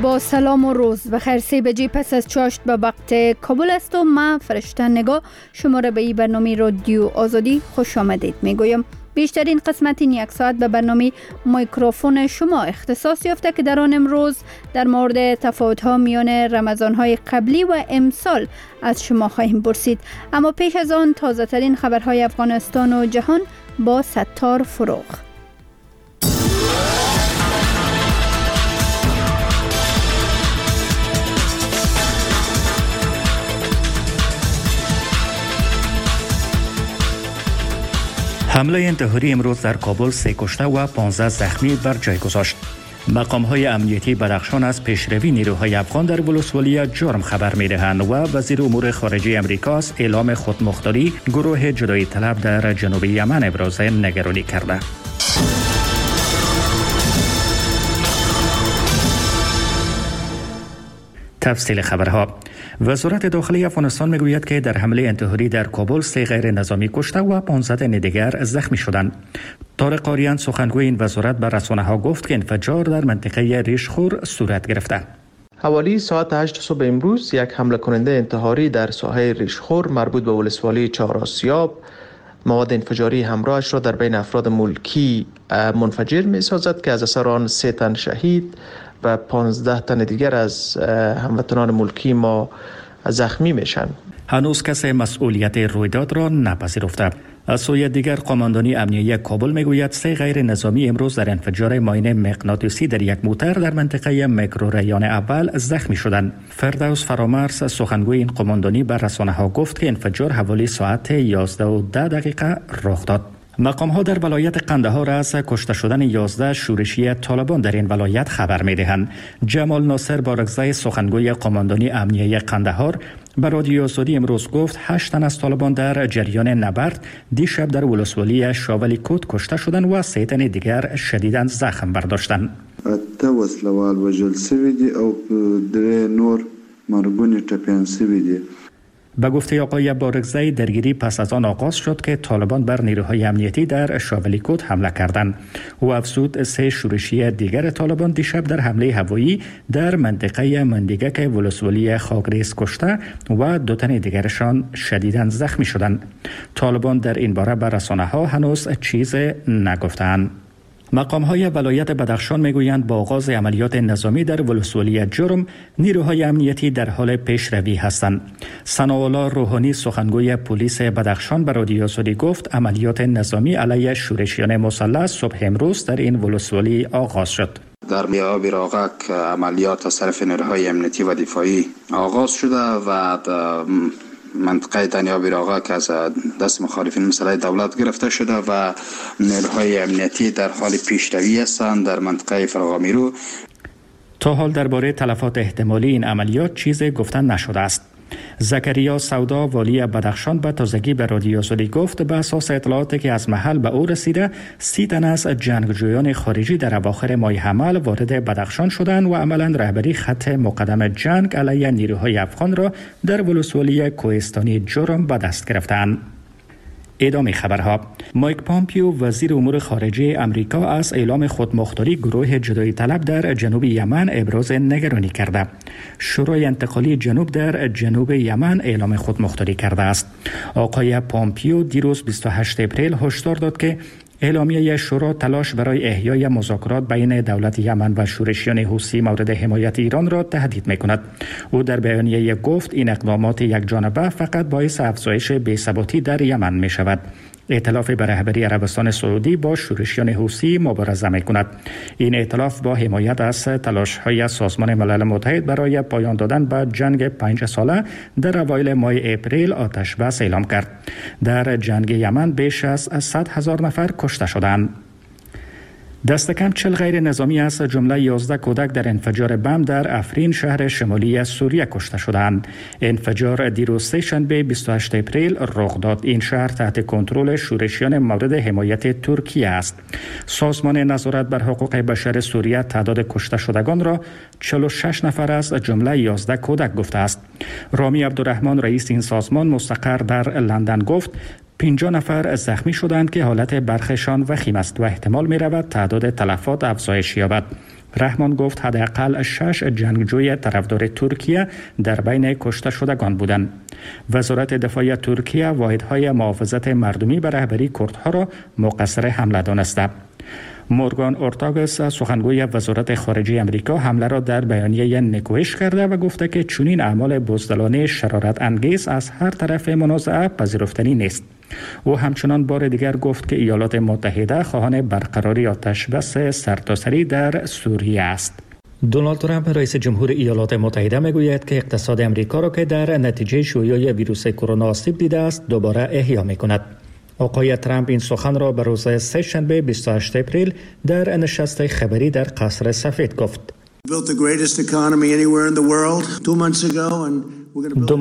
با سلام و روز بخیر. 3 بجه پس از چاشت به وقت کابل است و من فرشته نگاه شما را به این برنامه رادیو آزادی خوش آمدید میگویم. بیشترین قسمت این 1 ساعت به برنامه میکروفون شما اختصاص یافته که در آن امروز در مورد تفاوت‌ها میان رمضان‌های قبلی و امسال از شما خواهیم پرسید. اما پیش از آن تازه ترین خبرهای افغانستان و جهان با ستار فروغ. حمله انتحاری امروز در کابل 3 کشته و 15 زخمی بر جای گذاشت. مقام‌های امنیتی بدخشان از پیشروی نیروهای افغان در ولسوالی جرم خبر می‌دهند و وزیر امور خارجه امریکا از اعلام خودمختاری گروه جدایی طلب در جنوب یمن ابراز نگرانی کرده. تفصیل خبرها. وزارت داخلی افغانستان میگوید که در حمله انتحاری در کابل 3 غیر نظامی کشته و 15 تن دیگر زخمی شدند. طارق قاریان سخنگوی این وزارت به رسانه‌ها گفت که انفجار در منطقه ریشخور صورت گرفته. حوالی ساعت 8 صبح امروز یک حمله کننده انتحاری در ساحه ریشخور مربوط به ولسوالی 4 آسیاب مواد انفجاری همراهش را در بین افراد ملکی منفجر می‌سازد که از اثر آن 3 تن شهید و 15 تن دیگر از هموطنان ملکی ما زخمی میشن. هنوز کسی مسئولیت رویداد را نپذیرفته. از سوی دیگر قماندانی امنیتی کابل میگوید 3 غیر نظامی امروز در انفجار ماین مغناطیسی در یک موتر در منطقه میکروریان اول زخمی شدند. فردوس فرامرز سخنگوی این قماندانی به رسانه‌ها گفت که انفجار حوالی ساعت 11:10 رخ داد. مقام‌ها در ولایت قندهار از کشته شدن 11 شورشی طالبان در این ولایت خبر می‌دهند. جمال ناصر بارگزای سخنگوی قماندانی امنیتی قندهار به رادیو آزادی امروز گفت 8 تن از طالبان در جریان نبرد دیشب در ولسوالی شاولی کوت کشته شدند و 3 تن دیگر شدیداً زخم برداشتند. وسلوال وژل شوي دي او 3 نور مرګونه ټپيان شوي دي. به گفته آقای بارگزای درگیری پس از آن آغاز شد که طالبان بر نیروهای امنیتی در شاولی کوت حمله کردند. او افزود 3 شورشی دیگر طالبان دیشب در حمله هوایی در منطقه مندیگک ولسوالی خاکریز کشته و 2 تن دیگرشان شدیداً زخمی شدند. طالبان در این باره به رسانه‌ها هنوز چیز نگفتند. مقام‌های ولایت بدخشان میگویند با آغاز عملیات نظامی در ولسوالی جرم نیروهای امنیتی در حال پیشروی هستند. ثناءالله روحانی سخنگوی پلیس بدخشان به رادیو آزادی گفت عملیات نظامی علیه شورشیان مسلح صبح امروز در این ولسوالی آغاز شد. در میاب راغک عملیات از طرف نیروهای امنیتی و دفاعی آغاز شده و منطقه دنیاب راغک که از دست مخالفین مسلح دولت گرفته شده و نیروهای امنیتی در حال پیشروی هستند در منطقه فراغامیرو. تا حال درباره تلفات احتمالی این عملیات چیزی گفتن نشده است. زکریا سودا والی بدخشان به تازگی به رادیو آزادی گفت به اساس اطلاعاتی که از محل به او رسیده 30 تن از جنگجویان خارجی در اواخر ماه حمل وارد بدخشان شدند و عملاً رهبری خط مقدم جنگ علیه نیروهای افغان را در ولسوالی کوهستانی جرم به دست گرفتند. ادامه خبرها. مایک پامپیو وزیر امور خارجه امریکا از اعلام خودمختاری گروه جدایی طلب در جنوب یمن ابراز نگرانی کرده. شورای انتقالی جنوب در جنوب یمن اعلام خودمختاری کرده است. آقای پامپیو دیروز 28 اپریل هشدار داد که اعلامیه شورا تلاش برای احیای مذاکرات بین دولت یمن و شورشیان حوثی مورد حمایت ایران را تهدید می‌کند. او در بیانیه گفت این اقدامات یکجانبه فقط باعث افزایش بی‌ثباتی در یمن می‌شود. ائتلاف به رهبری عربستان سعودی با شورشیان حوثی مبارزه می‌کند. این ائتلاف با حمایت از تلاش‌های سازمان ملل متحد برای پایان دادن به جنگ 5 ساله در اوایل ماه اپریل آتش بس اعلام کرد. در جنگ یمن بیش از 100,000 نفر کشته شدند. دست کم 40 غیر نظامی از جمله 11 کودک در انفجار بم در افرین شهر شمالی سوریه کشته شدند. انفجار دیروز سه‌شنبه 28 اپریل رخ داد. این شهر تحت کنترل شورشیان مورد حمایت ترکیه است. سازمان نظارت بر حقوق بشر سوریه تعداد کشته شدگان را 46 نفر از جمله 11 کودک گفته است. رامی عبدالرحمن رئیس این سازمان مستقر در لندن گفت 50 نفر زخمی شدند که حالت برخشان وخیم است و احتمال می رود تعداد تلفات افزایش یابد. رحمان گفت حداقل 6 جنگجوی طرفدار ترکیه در بین کشته شدگان بودند. وزارت دفاع ترکیه واحدهای محافظت مردمی به رهبری کردها را مقصر حمله دانسته. مورگان اورتاگس سخنگوی وزارت خارجه امریکا حمله را در بیانیه نکوهش کرده و گفته که چنین اعمال بزدلانه شرارت انگیز از هر طرف منازعه پذیرفتنی نیست. او همچنان بار دیگر گفت که ایالات متحده خواهان برقراری آتشبس سرتاسری در سوریه است. دونالد ترامپ رئیس جمهور ایالات متحده میگوید که اقتصاد امریکا را که در نتیجه شیوع ویروس کرونا آسیب دیده است دوباره احیا میکند. آقای ترامپ این سخن را به روز سه‌شنبه 28 اپریل در نشست خبری در قصر سفید گفت.